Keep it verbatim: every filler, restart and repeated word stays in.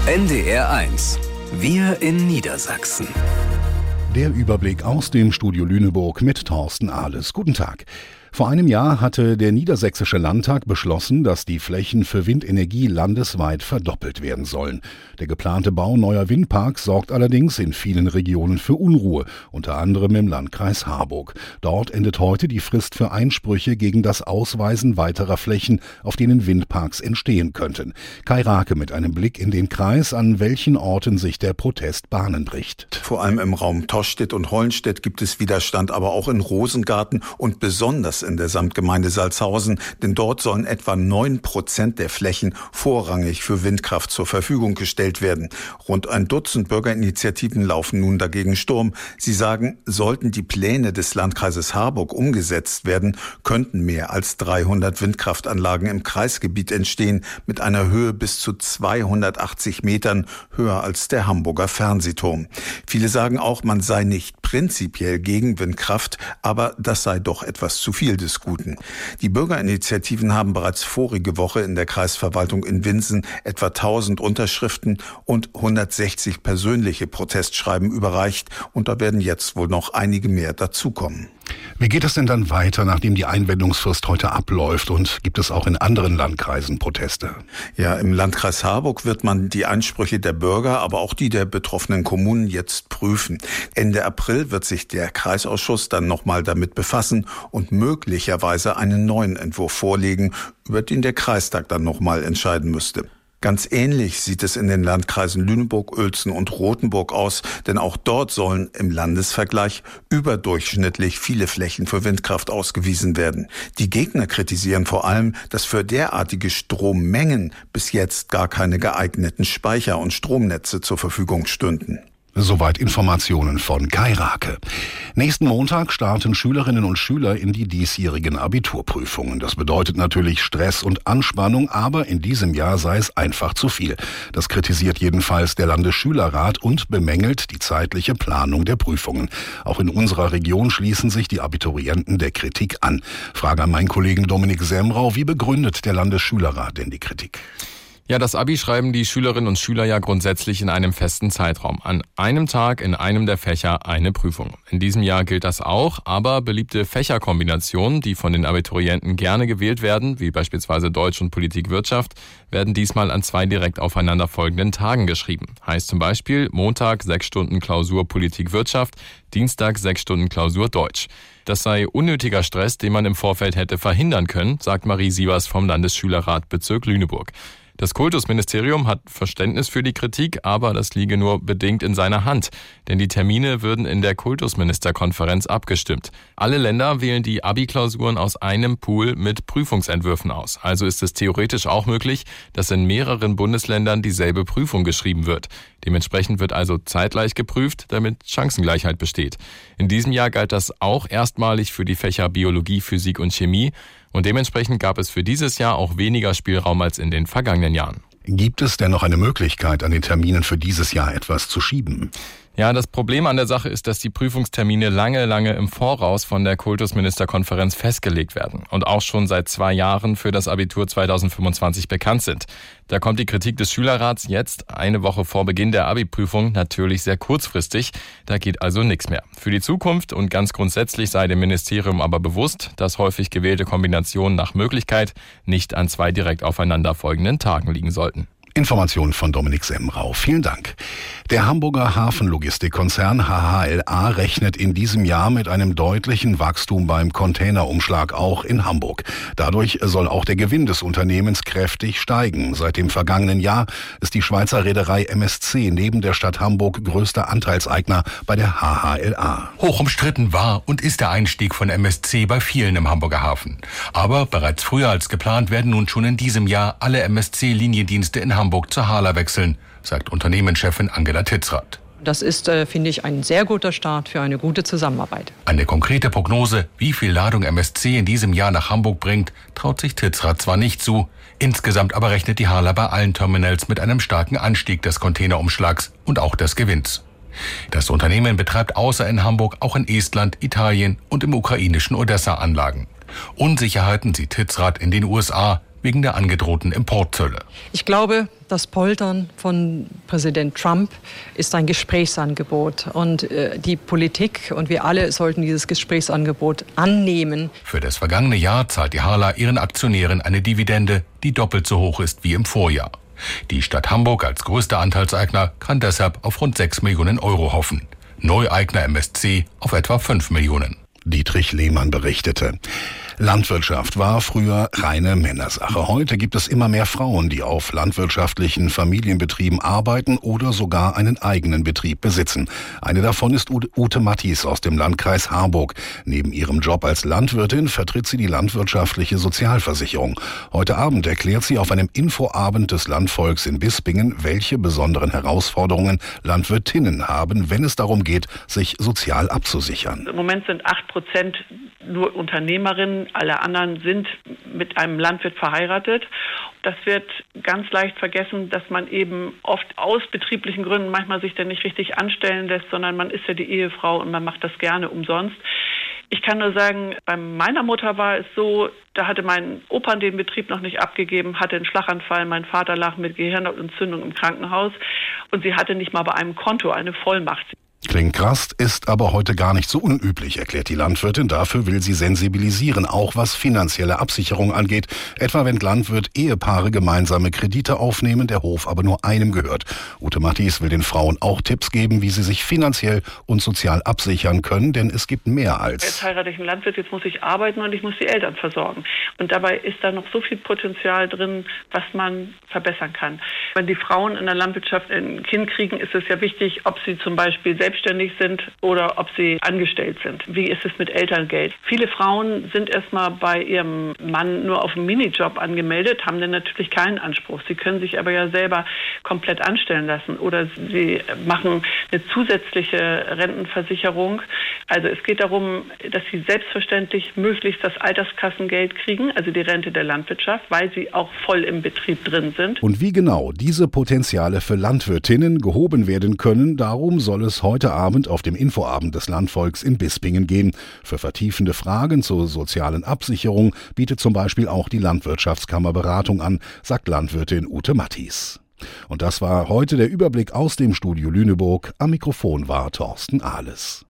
N D R eins. Wir in Niedersachsen. Der Überblick aus dem Studio Lüneburg mit Thorsten Ahles. Guten Tag. Vor einem Jahr hatte der Niedersächsische Landtag beschlossen, dass die Flächen für Windenergie landesweit verdoppelt werden sollen. Der geplante Bau neuer Windparks sorgt allerdings in vielen Regionen für Unruhe, unter anderem im Landkreis Harburg. Dort endet heute die Frist für Einsprüche gegen das Ausweisen weiterer Flächen, auf denen Windparks entstehen könnten. Kai Rake mit einem Blick in den Kreis, an welchen Orten sich der Protest Bahnen bricht. Vor allem im Raum Toschstedt und Hollenstedt gibt es Widerstand, aber auch in Rosengarten und besonders in der Samtgemeinde Salzhausen, denn dort sollen etwa neun Prozent der Flächen vorrangig für Windkraft zur Verfügung gestellt werden. Rund ein Dutzend Bürgerinitiativen laufen nun dagegen Sturm. Sie sagen, sollten die Pläne des Landkreises Harburg umgesetzt werden, könnten mehr als dreihundert Windkraftanlagen im Kreisgebiet entstehen, mit einer Höhe bis zu zweihundertachtzig Metern, höher als der Hamburger Fernsehturm. Viele sagen auch, man sei nicht prinzipiell gegen Windkraft, aber das sei doch etwas zu viel des Guten. Die Bürgerinitiativen haben bereits vorige Woche in der Kreisverwaltung in Winsen etwa tausend Unterschriften und hundertsechzig persönliche Protestschreiben überreicht, und da werden jetzt wohl noch einige mehr dazukommen. Wie geht es denn dann weiter, nachdem die Einwendungsfrist heute abläuft, und gibt es auch in anderen Landkreisen Proteste? Ja, im Landkreis Harburg wird man die Ansprüche der Bürger, aber auch die der betroffenen Kommunen jetzt prüfen. Ende April wird sich der Kreisausschuss dann nochmal damit befassen und möglicherweise einen neuen Entwurf vorlegen, über den der Kreistag dann nochmal entscheiden müsste. Ganz ähnlich sieht es in den Landkreisen Lüneburg, Uelzen und Rothenburg aus, denn auch dort sollen im Landesvergleich überdurchschnittlich viele Flächen für Windkraft ausgewiesen werden. Die Gegner kritisieren vor allem, dass für derartige Strommengen bis jetzt gar keine geeigneten Speicher- und Stromnetze zur Verfügung stünden. Soweit Informationen von Kai Rake. Nächsten Montag starten Schülerinnen und Schüler in die diesjährigen Abiturprüfungen. Das bedeutet natürlich Stress und Anspannung, aber in diesem Jahr sei es einfach zu viel. Das kritisiert jedenfalls der Landesschülerrat und bemängelt die zeitliche Planung der Prüfungen. Auch in unserer Region schließen sich die Abiturienten der Kritik an. Frage an meinen Kollegen Dominik Semrau: Wie begründet der Landesschülerrat denn die Kritik? Ja, das Abi schreiben die Schülerinnen und Schüler ja grundsätzlich in einem festen Zeitraum. An einem Tag in einem der Fächer eine Prüfung. In diesem Jahr gilt das auch, aber beliebte Fächerkombinationen, die von den Abiturienten gerne gewählt werden, wie beispielsweise Deutsch und Politik Wirtschaft, werden diesmal an zwei direkt aufeinanderfolgenden Tagen geschrieben. Heißt zum Beispiel Montag sechs Stunden Klausur Politik Wirtschaft, Dienstag sechs Stunden Klausur Deutsch. Das sei unnötiger Stress, den man im Vorfeld hätte verhindern können, sagt Marie Sievers vom Landesschülerrat Bezirk Lüneburg. Das Kultusministerium hat Verständnis für die Kritik, aber das liege nur bedingt in seiner Hand. Denn die Termine würden in der Kultusministerkonferenz abgestimmt. Alle Länder wählen die Abi-Klausuren aus einem Pool mit Prüfungsentwürfen aus. Also ist es theoretisch auch möglich, dass in mehreren Bundesländern dieselbe Prüfung geschrieben wird. Dementsprechend wird also zeitgleich geprüft, damit Chancengleichheit besteht. In diesem Jahr galt das auch erstmalig für die Fächer Biologie, Physik und Chemie. Und dementsprechend gab es für dieses Jahr auch weniger Spielraum als in den vergangenen Jahren. Gibt es denn noch eine Möglichkeit, an den Terminen für dieses Jahr etwas zu schieben? Ja, das Problem an der Sache ist, dass die Prüfungstermine lange, lange im Voraus von der Kultusministerkonferenz festgelegt werden und auch schon seit zwei Jahren für das Abitur zweitausendfünfundzwanzig bekannt sind. Da kommt die Kritik des Schülerrats jetzt, eine Woche vor Beginn der Abi-Prüfung, natürlich sehr kurzfristig. Da geht also nichts mehr. Für die Zukunft und ganz grundsätzlich sei dem Ministerium aber bewusst, dass häufig gewählte Kombinationen nach Möglichkeit nicht an zwei direkt aufeinanderfolgenden Tagen liegen sollten. Informationen von Dominik Semrau. Vielen Dank. Der Hamburger Hafenlogistikkonzern H H L A rechnet in diesem Jahr mit einem deutlichen Wachstum beim Containerumschlag auch in Hamburg. Dadurch soll auch der Gewinn des Unternehmens kräftig steigen. Seit dem vergangenen Jahr ist die Schweizer Reederei M S C neben der Stadt Hamburg größter Anteilseigner bei der H H L A. Hoch umstritten war und ist der Einstieg von M S C bei vielen im Hamburger Hafen. Aber bereits früher als geplant werden nun schon in diesem Jahr alle M S C-Liniendienste in Hamburg zur Hala wechseln, sagt Unternehmenschefin Angela Titzrath. Das ist, äh, finde ich, ein sehr guter Start für eine gute Zusammenarbeit. Eine konkrete Prognose, wie viel Ladung M S C in diesem Jahr nach Hamburg bringt, traut sich Titzrath zwar nicht zu. Insgesamt aber rechnet die Hala bei allen Terminals mit einem starken Anstieg des Containerumschlags und auch des Gewinns. Das Unternehmen betreibt außer in Hamburg auch in Estland, Italien und im ukrainischen Odessa Anlagen. Unsicherheiten sieht Titzrath in den U S A, wegen der angedrohten Importzölle. Ich glaube, das Poltern von Präsident Trump ist ein Gesprächsangebot. Und äh, die Politik und wir alle sollten dieses Gesprächsangebot annehmen. Für das vergangene Jahr zahlt die Harla ihren Aktionären eine Dividende, die doppelt so hoch ist wie im Vorjahr. Die Stadt Hamburg als größter Anteilseigner kann deshalb auf rund sechs Millionen Euro hoffen. Neueigner M S C auf etwa fünf Millionen. Dietrich Lehmann berichtete. Landwirtschaft war früher reine Männersache. Heute gibt es immer mehr Frauen, die auf landwirtschaftlichen Familienbetrieben arbeiten oder sogar einen eigenen Betrieb besitzen. Eine davon ist Ute Mattis aus dem Landkreis Harburg. Neben ihrem Job als Landwirtin vertritt sie die landwirtschaftliche Sozialversicherung. Heute Abend erklärt sie auf einem Infoabend des Landvolks in Bispingen, welche besonderen Herausforderungen Landwirtinnen haben, wenn es darum geht, sich sozial abzusichern. Im Moment sind acht Prozent nur Unternehmerinnen, alle anderen sind mit einem Landwirt verheiratet. Das wird ganz leicht vergessen, dass man eben oft aus betrieblichen Gründen manchmal sich dann nicht richtig anstellen lässt, sondern man ist ja die Ehefrau und man macht das gerne umsonst. Ich kann nur sagen, bei meiner Mutter war es so, da hatte mein Opa den Betrieb noch nicht abgegeben, hatte einen Schlaganfall, mein Vater lag mit Gehirnentzündung im Krankenhaus und sie hatte nicht mal bei einem Konto eine Vollmacht. Klingt krass, ist aber heute gar nicht so unüblich, erklärt die Landwirtin. Dafür will sie sensibilisieren, auch was finanzielle Absicherung angeht. Etwa wenn Landwirt-Ehepaare gemeinsame Kredite aufnehmen, der Hof aber nur einem gehört. Ute Mattis will den Frauen auch Tipps geben, wie sie sich finanziell und sozial absichern können, denn es gibt mehr als... Jetzt heirate ich einen Landwirt, jetzt muss ich arbeiten und ich muss die Eltern versorgen. Und dabei ist da noch so viel Potenzial drin, was man verbessern kann. Wenn die Frauen in der Landwirtschaft ein Kind kriegen, ist es ja wichtig, ob sie zum Beispiel selbst selbstständig sind oder ob sie angestellt sind. Wie ist es mit Elterngeld? Viele Frauen sind erstmal bei ihrem Mann nur auf einen Minijob angemeldet, haben dann natürlich keinen Anspruch. Sie können sich aber ja selber komplett anstellen lassen oder sie machen eine zusätzliche Rentenversicherung. Also es geht darum, dass sie selbstverständlich möglichst das Alterskassengeld kriegen, also die Rente der Landwirtschaft, weil sie auch voll im Betrieb drin sind. Und wie genau diese Potenziale für Landwirtinnen gehoben werden können, darum soll es heute Heute Abend auf dem Infoabend des Landvolks in Bispingen gehen. Für vertiefende Fragen zur sozialen Absicherung bietet zum Beispiel auch die Landwirtschaftskammer Beratung an, sagt Landwirtin Ute Mattis. Und das war heute der Überblick aus dem Studio Lüneburg. Am Mikrofon war Thorsten Ahles.